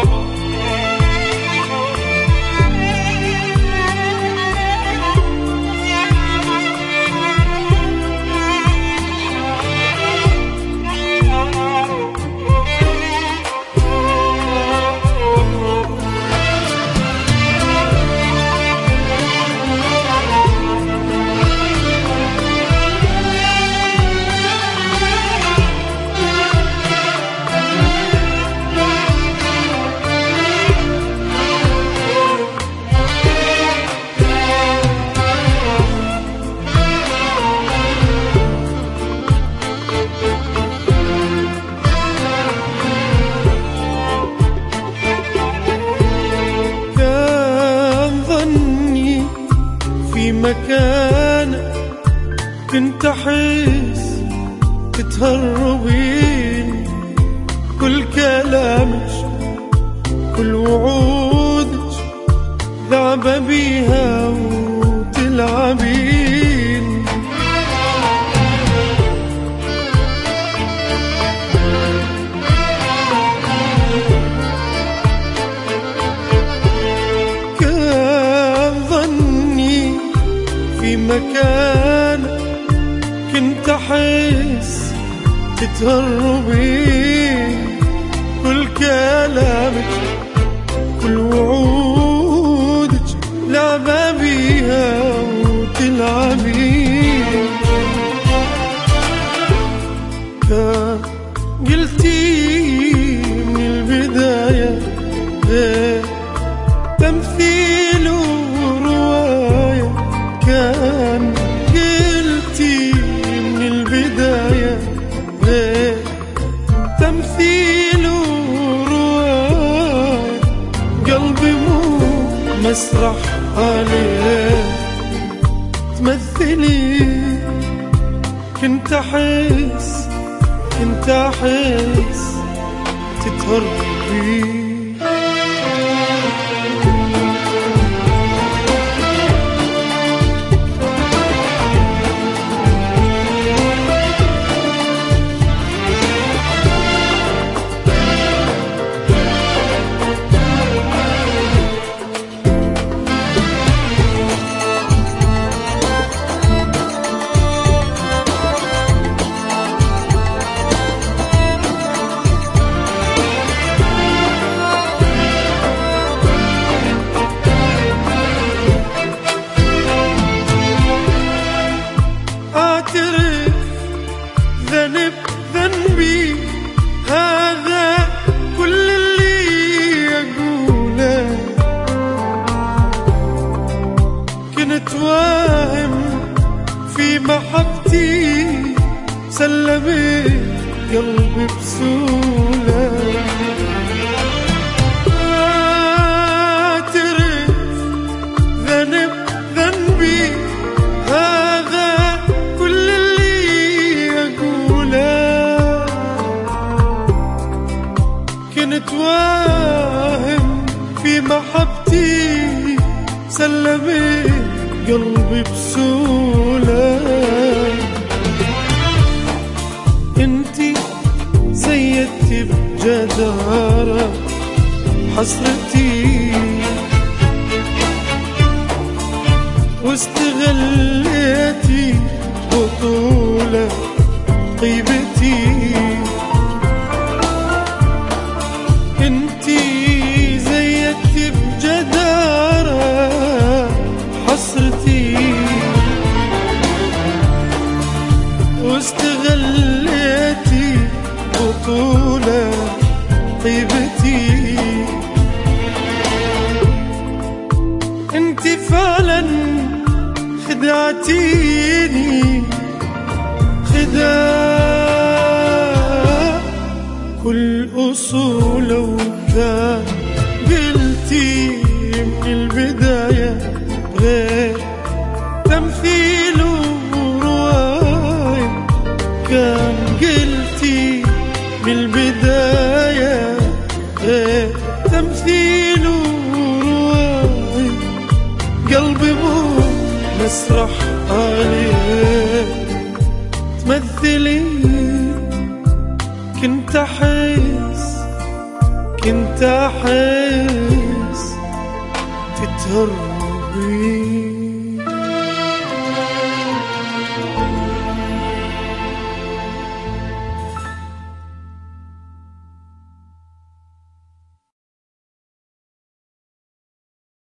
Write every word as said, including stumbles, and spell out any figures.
مكانك كنت أحس تتهربين، كل كلامك كل وعودك لعبة بيها وتلعبين. كان ظني في مكانك كنت أحس تتهربين، كل كلامك كل وعودك لعبة بيها وتلعبين. كان قلتي من البداية غير تمثيل ورواية، كان قلتي من البداية غير تمثيل ورواية، قلبي مو مسرح عليه تمثلي. كنت أحس كنت أحس تتهربي. ذنب ذنبي هذا كل اللي أقوله، كنت واهم في محبتي سلمت قلبي بسهولة. أعترف ذنب ذنبي هذا كل كنت واهم في محبتي سلمت قلبي بسهولة. انتي زيدتي بجدارة حسرتي واستغليتي بطولة طيبتي. انتي زيدتي بجدارة حسرتي واستغليتي بطولة طيبتي. انتي فعلا خدعتيني خداع كل أصول، وكان قلتي من البداية غير تمثيل ورواية، كان قلتي من البداية غير تمثيل ورواية، قلبي مو مسرح عليه تمثلي. كنت أحس كنت أحس في التربية.